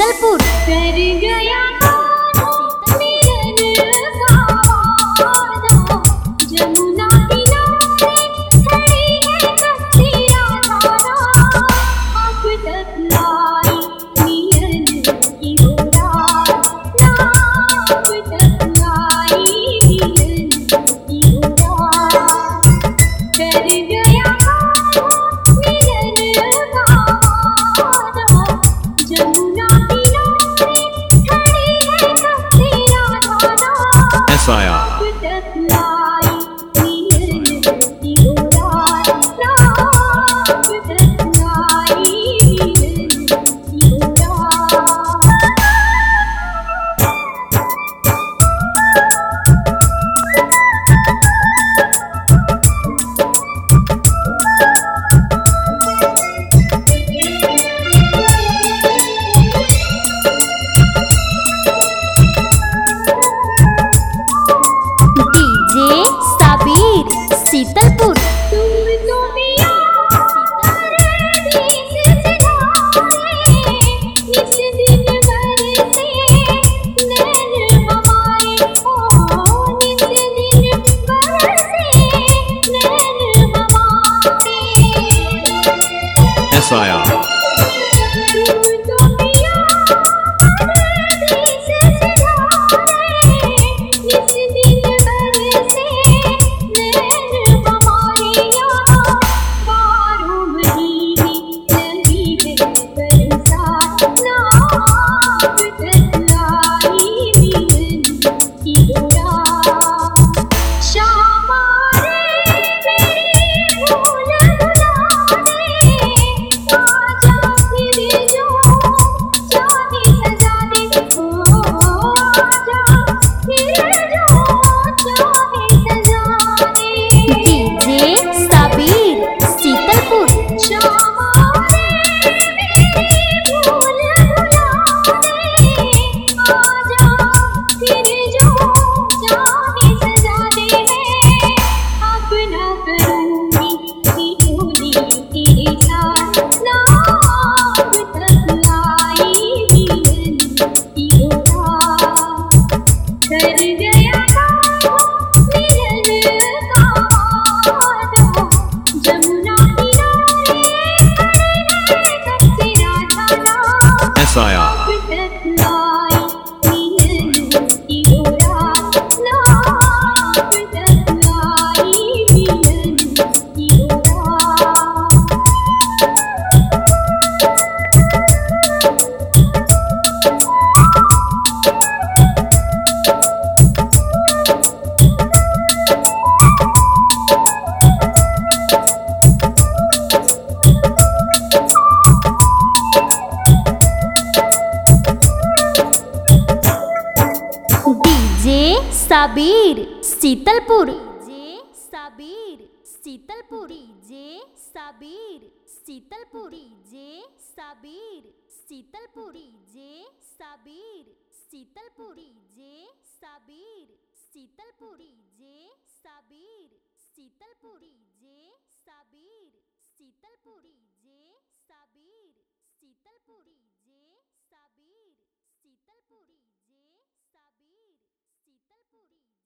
शीतलपुर। कर गया जमुना किनारे खड़ी है कस्तियां धारा, अब तक लाई मिलन की वो रात ना, अब तक लाई मिलन की वो रात। कर गया मिलन का वादा, जमुना किनारे खड़ी है कस्तियां धारा, SIR अब तक लाई मिलन की वो रात ना, अब तक लाई मिलन की वो रात। डीजे साबिर शीतलपुर। तुम तो पिया परदेस सिधारे, इस दिन बरसे नैन हमारे, ओ इस दिन बरसे नैन हमारे। SIR तुम तो पिया परदेस सिधारे, इस दिन बरसे नैन हमारे। यहाँ 12 महीने लगी है बरसात ना, अब तक लाई मिलन की वो रात। शाम आए मेरी भूल भुलाने, आजा फिर जो चाहे सजा दे, ओ आजा फिर जो चाहे सजा दे। डीजे साबिर शीतलपुर। शाम आए मेरी भूल भुलाने, आजा फिर जो चाहे सजा दे। अब ना करूँगी ठिठोली तेरे साथ ना, अब तक लाई मिलन की वो रात। कर गया मिलन का वादा, जमुना किनारे खड़े हैं कस्तियां धारा, SIR अब तक लाई मिलन की वो रात ना, अब तक लाई मिलन की वो रात। DJ Sabir Sheetalpur. DJ Sabir Sheetalpur. DJ Sabir Sheetalpur. DJ Sabir Sheetalpur. DJ Sabir Sheetalpur. DJ Sabir Sheetalpur. DJ Sabir Sheetalpur. DJ Sabir Sheetalpur. DJ Sabir Sheetalpur. DJ Sabir Sheetalpur. DJ Sabir Sheetalpur.